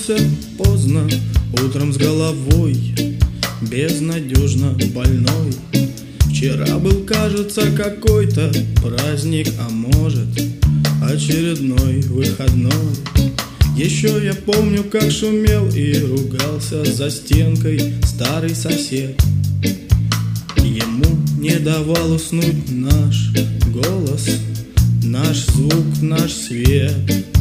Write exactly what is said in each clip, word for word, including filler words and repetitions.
проснулся поздно, утром с головой безнадежно больной. Вчера был, кажется, какой-то праздник, а может, очередной выходной. Еще я помню, как шумел и ругался за стенкой старый сосед. Ему не давал уснуть наш голос, наш звук, наш свет.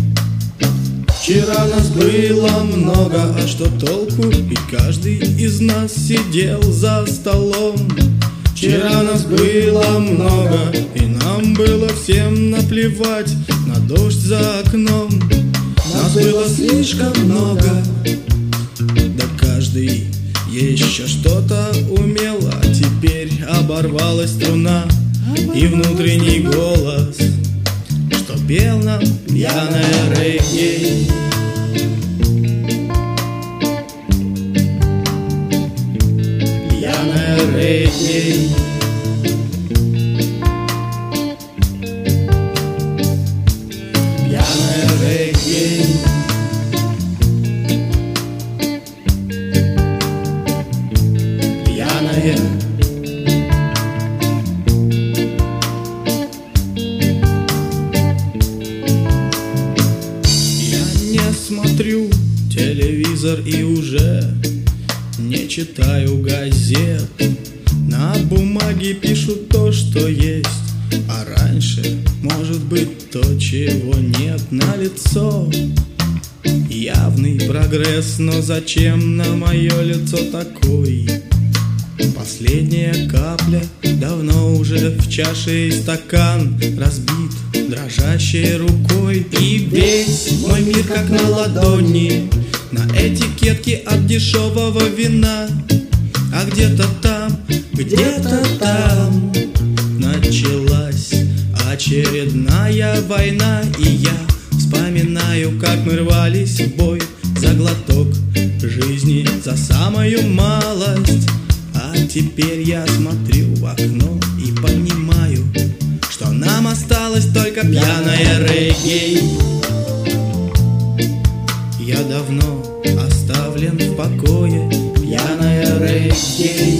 Вчера нас было много, а что толку? И каждый из нас сидел за столом. Вчера нас было много, и нам было всем наплевать на дождь за окном. Нас было слишком много, да каждый еще что-то умел. А теперь оборвалась струна и внутренний голос, что пел нам пьяное регги. Пьяное регги. Пьяное регги. Пьяное. Смотрю телевизор и уже не читаю газет. На бумаге пишут то, что есть, а раньше, может быть, то, чего нет. Налицо явный прогресс, но зачем на мое лицо такой? Последняя капля давно уже в чаше, и стакан разбит дрожащей рукой. И весь мой мир как на ладони, на этикетке от дешевого вина. А где-то там, где-то там началась очередная война. И я вспоминаю, как мы рвались в бой за глоток жизни, за самую малость. А теперь я смотрю в окно и понимаю, что нам осталось только пьяное регги. Я давно оставлен в покое, пьяное регги.